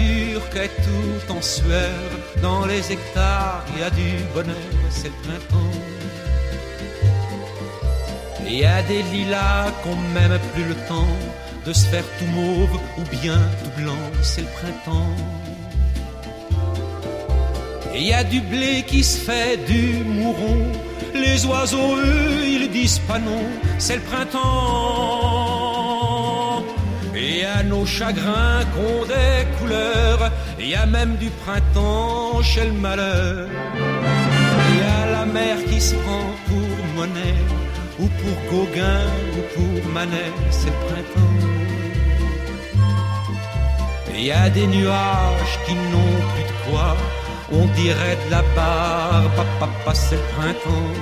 nature qui est tout en sueur. Dans les hectares, il y a du bonheur, c'est le printemps. Il y a des lilas qu'on même plus le temps de se faire tout mauve ou bien tout blanc, c'est le printemps. Il y a du blé qui se fait du mouron, les oiseaux eux ils disent pas non, c'est le printemps. Il y a nos chagrins qu'ont des couleurs, il y a même du printemps chez le malheur. Il y a la mer qui se prend pour monnaie, ou pour Gauguin, ou pour Manet, c'est le printemps. Il y a des nuages qui n'ont plus de quoi, on dirait de la barbe, papa, c'est le printemps.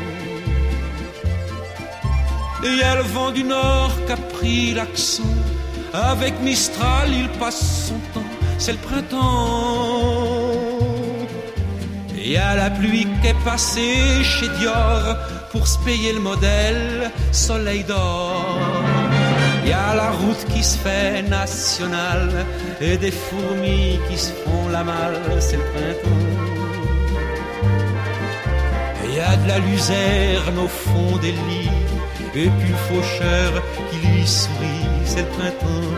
Et il y a le vent du nord qui a pris l'accent, avec Mistral il passe son temps, c'est le printemps. Et il y a la pluie qui est passée chez Dior, pour se payer le modèle Soleil d'or. Il y a la route qui se fait nationale et des fourmis qui se font la malle, c'est le printemps. Il y a de la luzerne au fond des lits et puis le faucheur qui lui sourit, c'est le printemps.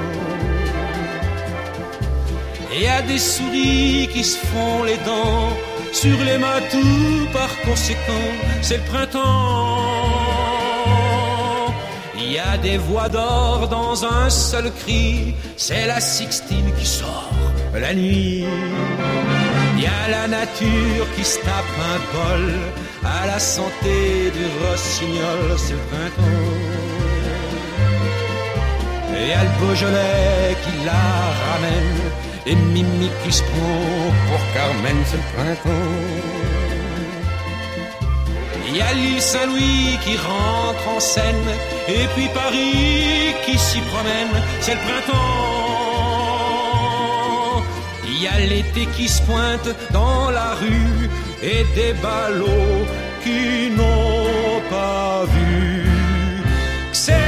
Il y a des souris qui se font les dents sur les matous, par conséquent, c'est le printemps. Il y a des voix d'or dans un seul cri, c'est la Sixtine qui sort la nuit. Il y a la nature qui se tape un bol à la santé du rossignol, c'est le printemps. Et il y a le Beaujolais qui la ramène, et Mimi qui se prend pour Carmen, c'est le printemps. Il y a l'île Saint-Louis qui rentre en scène, et puis Paris qui s'y promène, c'est le printemps. Il y a l'été qui se pointe dans la rue, et des ballots qui n'ont pas vu que c'est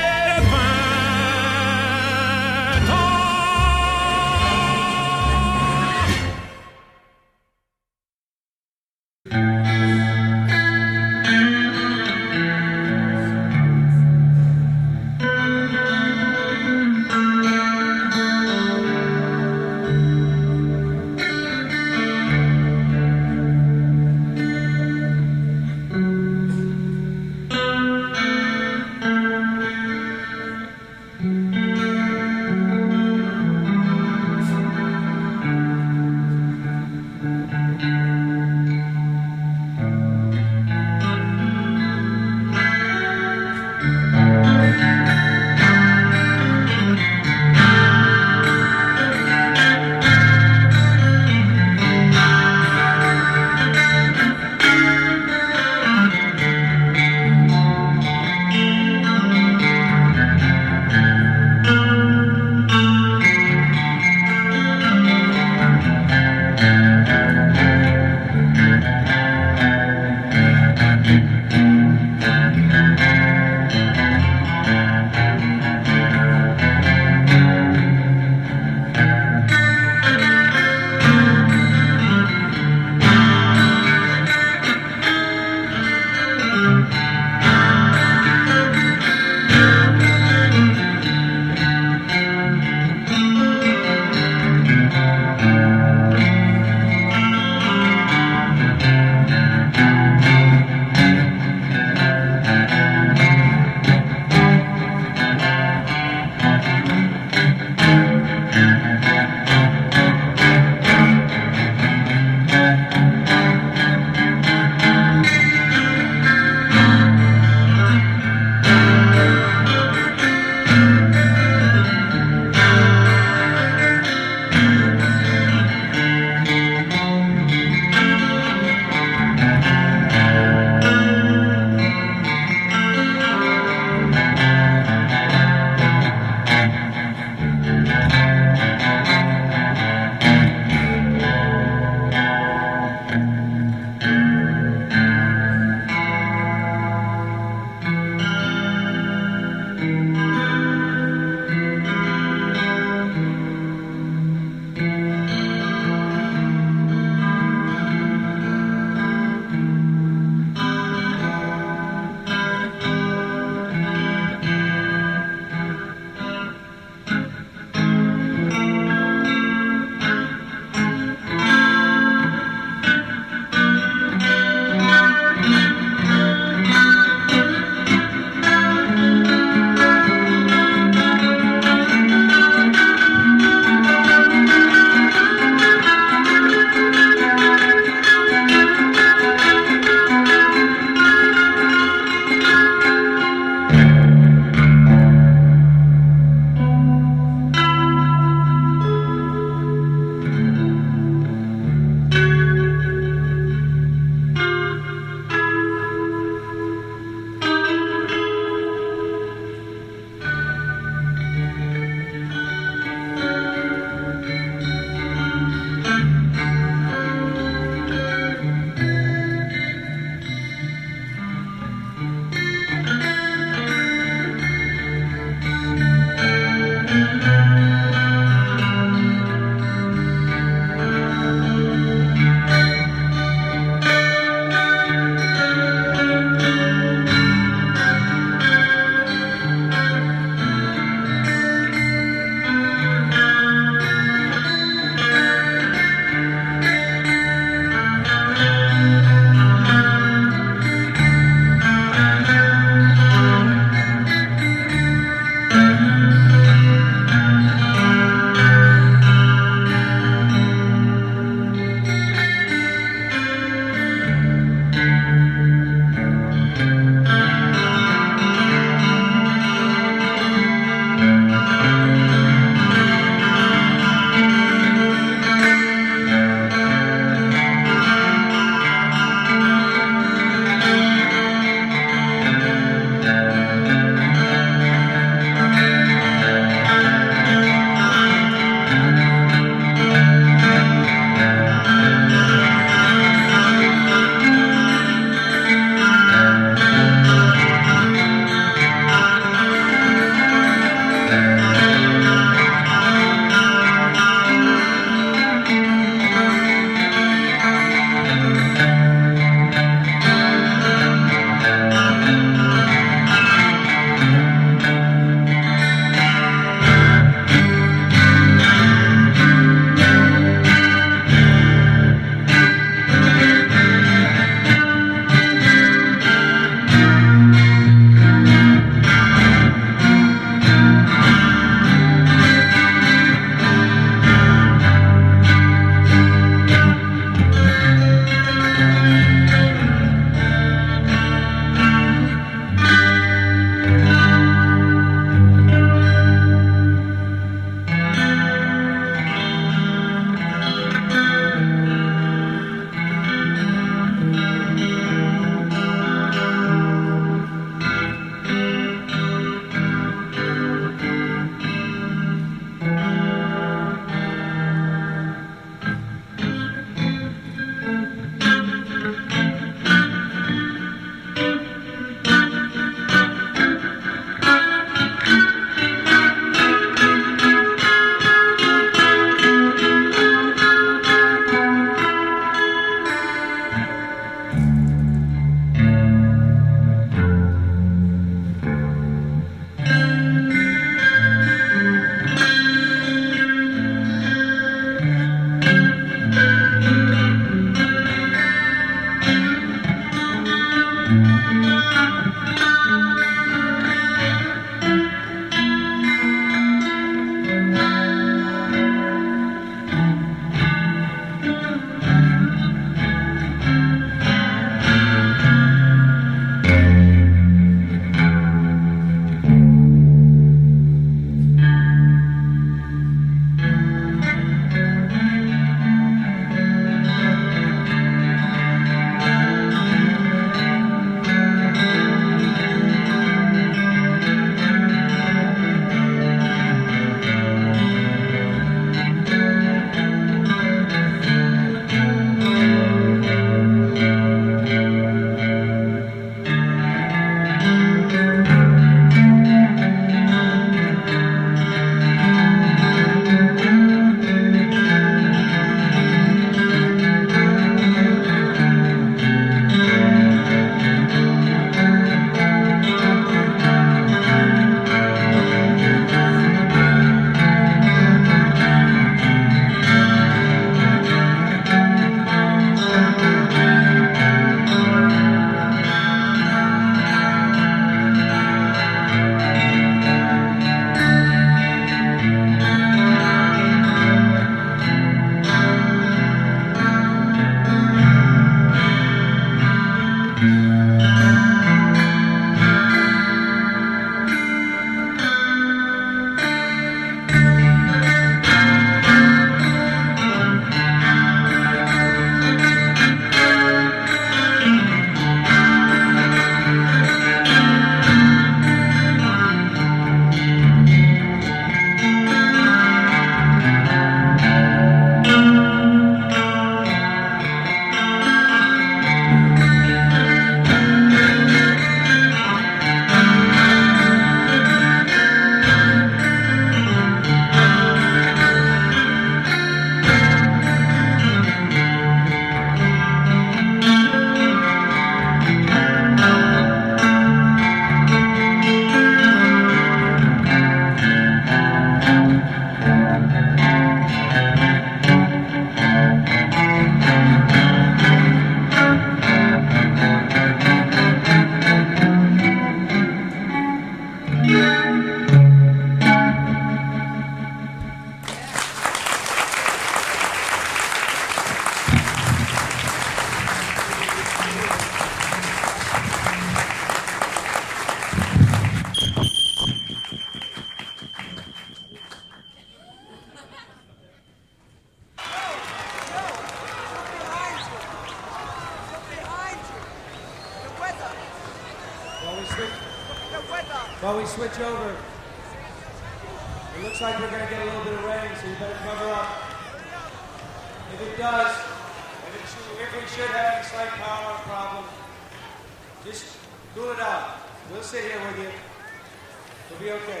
While we switch over, it looks like we're going to get a little bit of rain, so you better cover up. If it does, if we should have any slight power problem, just cool it out. We'll sit here with you. We'll be okay.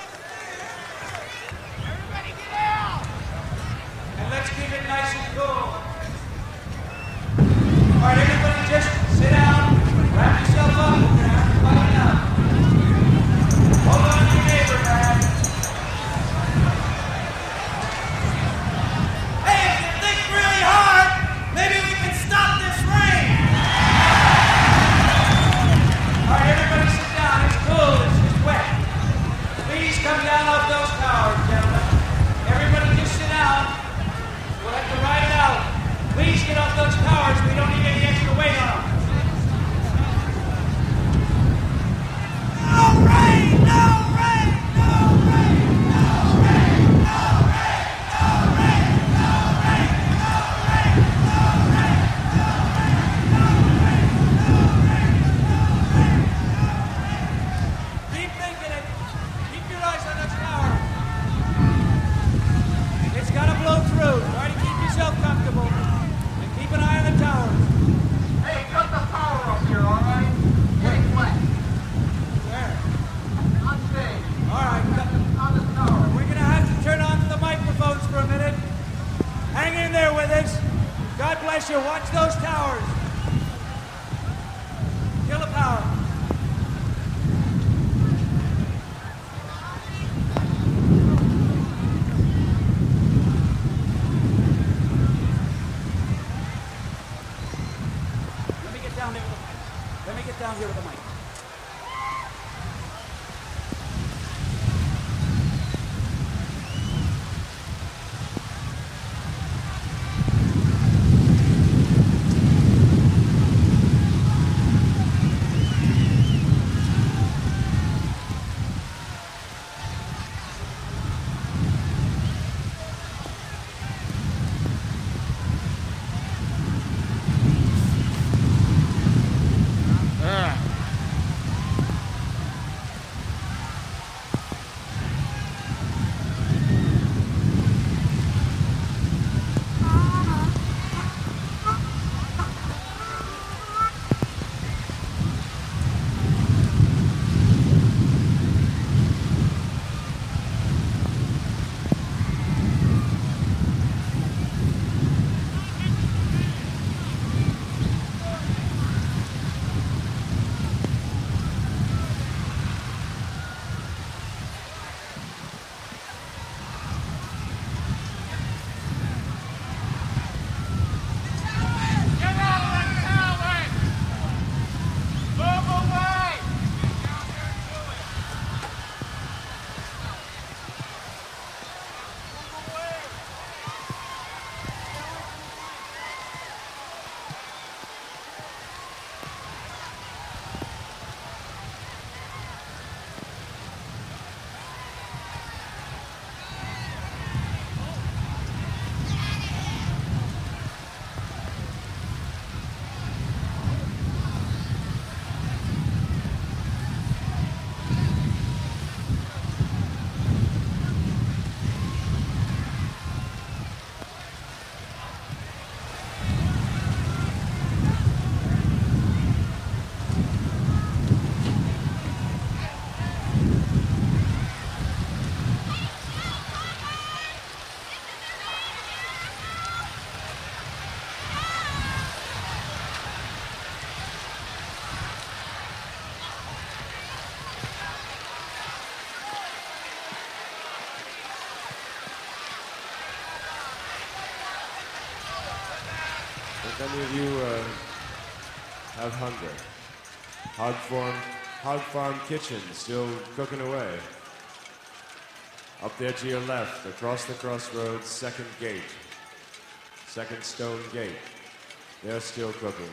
Everybody get out! And let's keep it nice and cool. All right, everybody just sit down, wrap yourself up, we're going to have to find out. Hold on to your neighbor, man. Hey, if you think really hard, maybe we can stop this rain! All right, everybody sit down. It's cool. It's just wet. Please come down off those towers, gentlemen. Everybody just sit down. We'll have to ride it out. Please get off those towers. We don't need any extra weight on them. No rain! No rain! No rain! No rain! No rain! No rain! No rain! No rain! No rain! No rain! No rain! No rain! No rain! Keep thinking it. Keep your eyes on those towers. It's got to blow through. Try to keep yourself comfortable. And keep an eye on the towers. Hey, cut the power up here, all right? Getting wet. There. On stage. All right. On the tower. We're going to have to turn on the microphones for a minute. Hang in there with us. God bless you. Watch those towers. Kill the power. Let me get down there with the mic. Let me get down here with the mic. Get out of the tower! Move away! If any of you have hunger, Hog Farm Kitchen still cooking away. Up there to your left, across the crossroads, second gate, second stone gate. They're still cooking.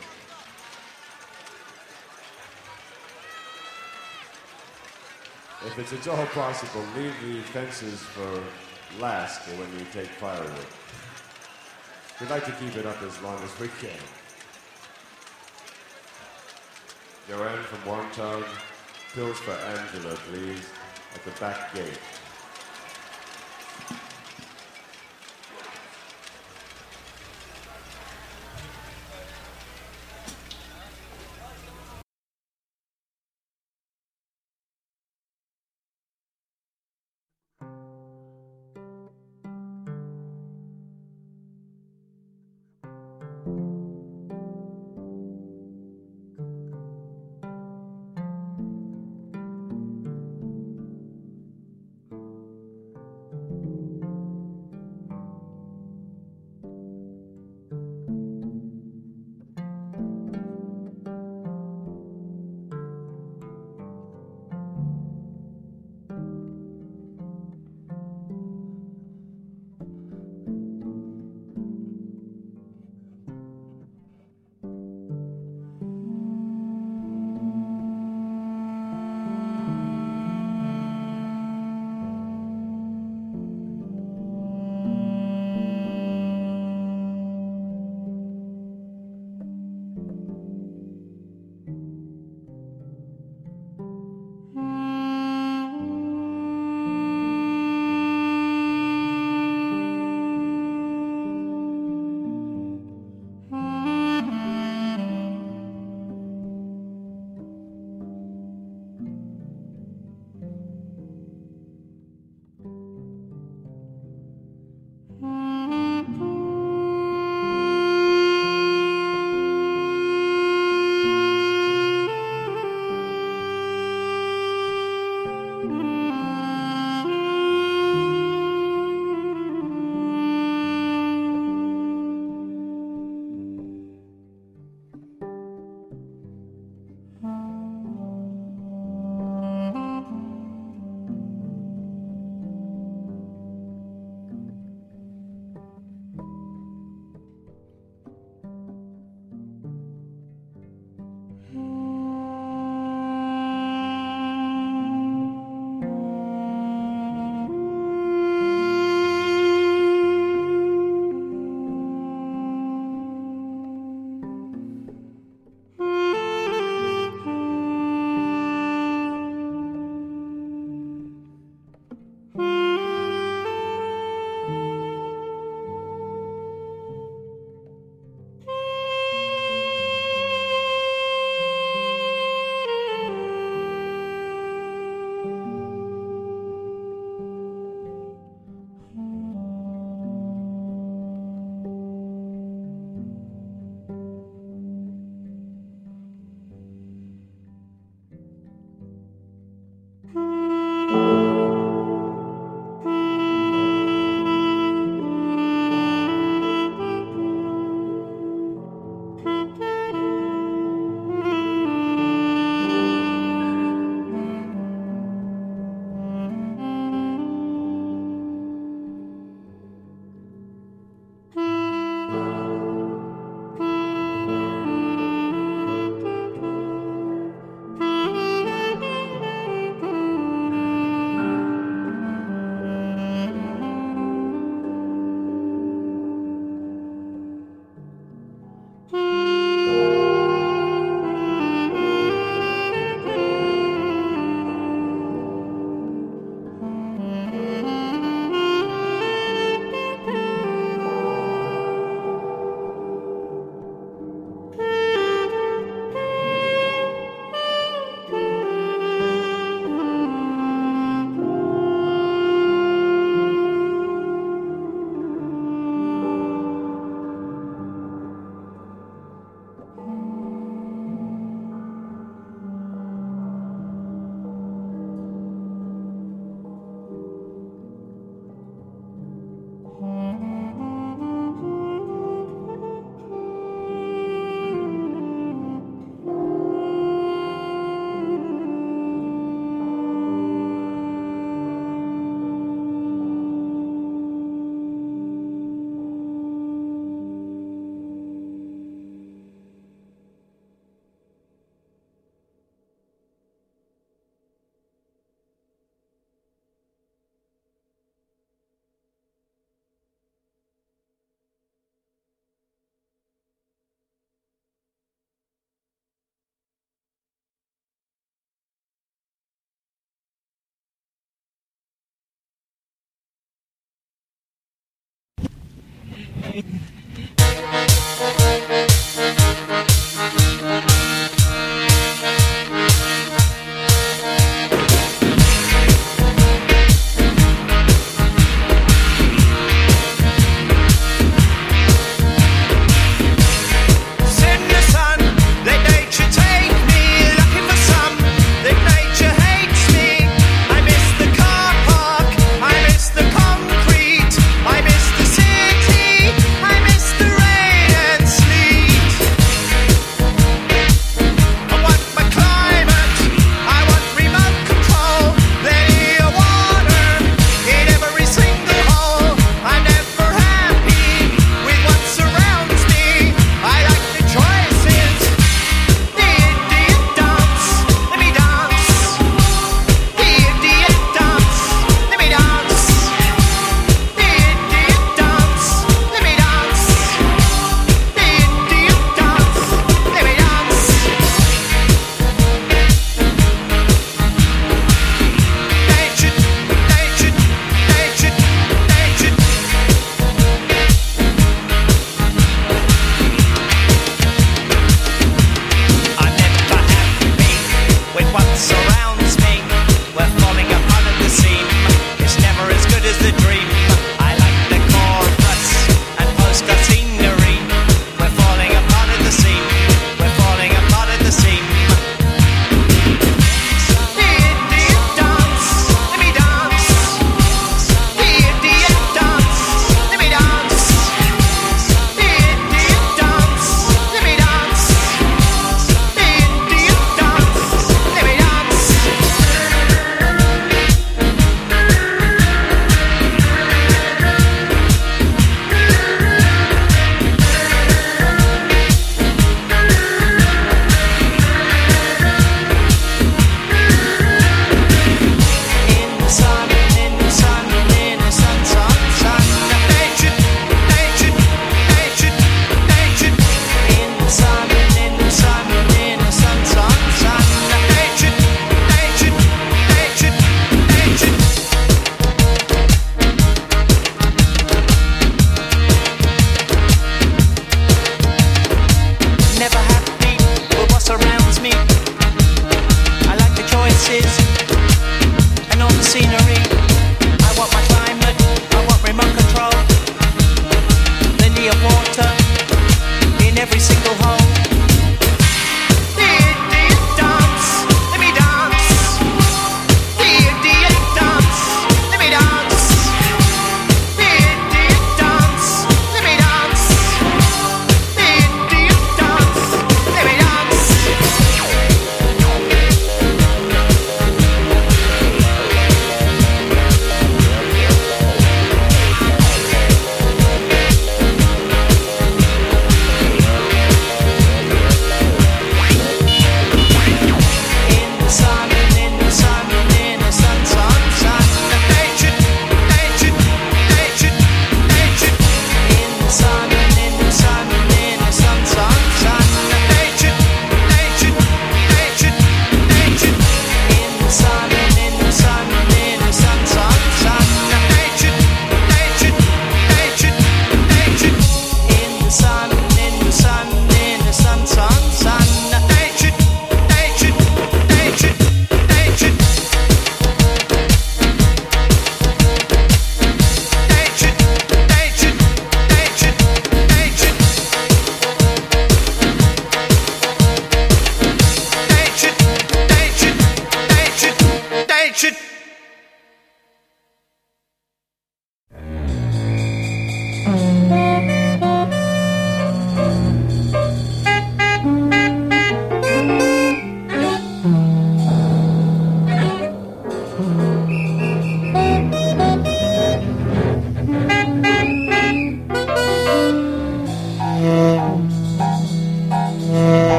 If it's at all possible, leave the fences for last for when you take firewood. We'd like to keep it up as long as we can. Joanne from Wonton, Pills for Angela, please, at the back gate.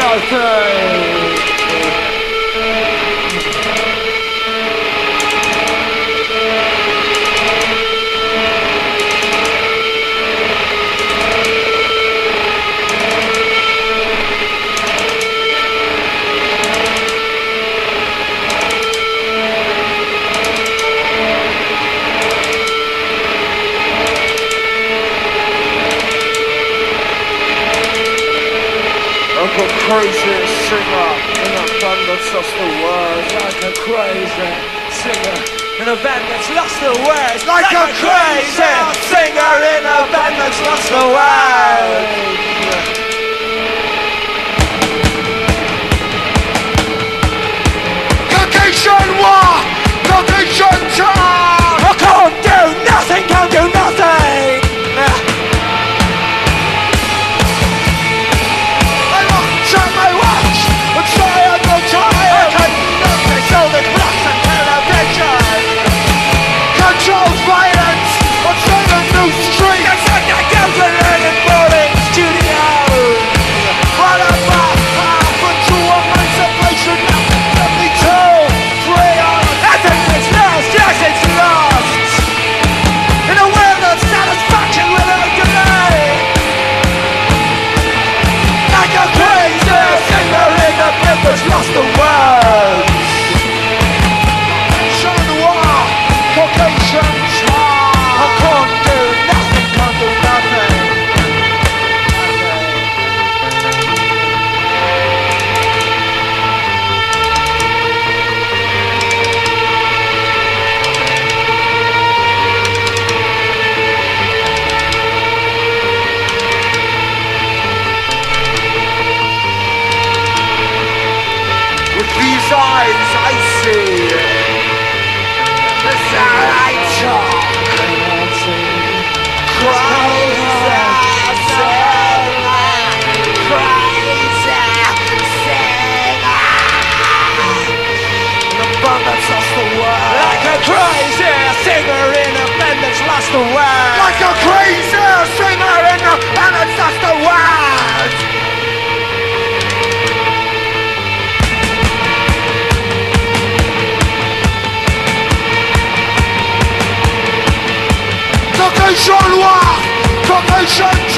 nothing. Like a crazy singer in a band that's lost the words. Like a crazy singer in a band that's lost the words. Like a crazy singer in a band that's lost the words. Location war, location time. I can't do nothing, can't do nothing. Shut my watch, I'm tired, I'm tired. I can't notice all the clocks and television. Control violence, I'm trying a new street. It's like I go to learning boarding studio. What about half into a emancipation? 72, 3 on. I think it's lost, yes it's lost. In a world of satisfaction without delay. Like a crazy singer in a band that's lost the words. Show the war, Caucasian time. I can't do nothing, can't do nothing. With these eyes I see, this I talk. Crazy singer, in a band that's lost the world. Like a crazy singer in a band that's lost the world. Like a crazy singer in a band that's lost the world. Location war, Caucasian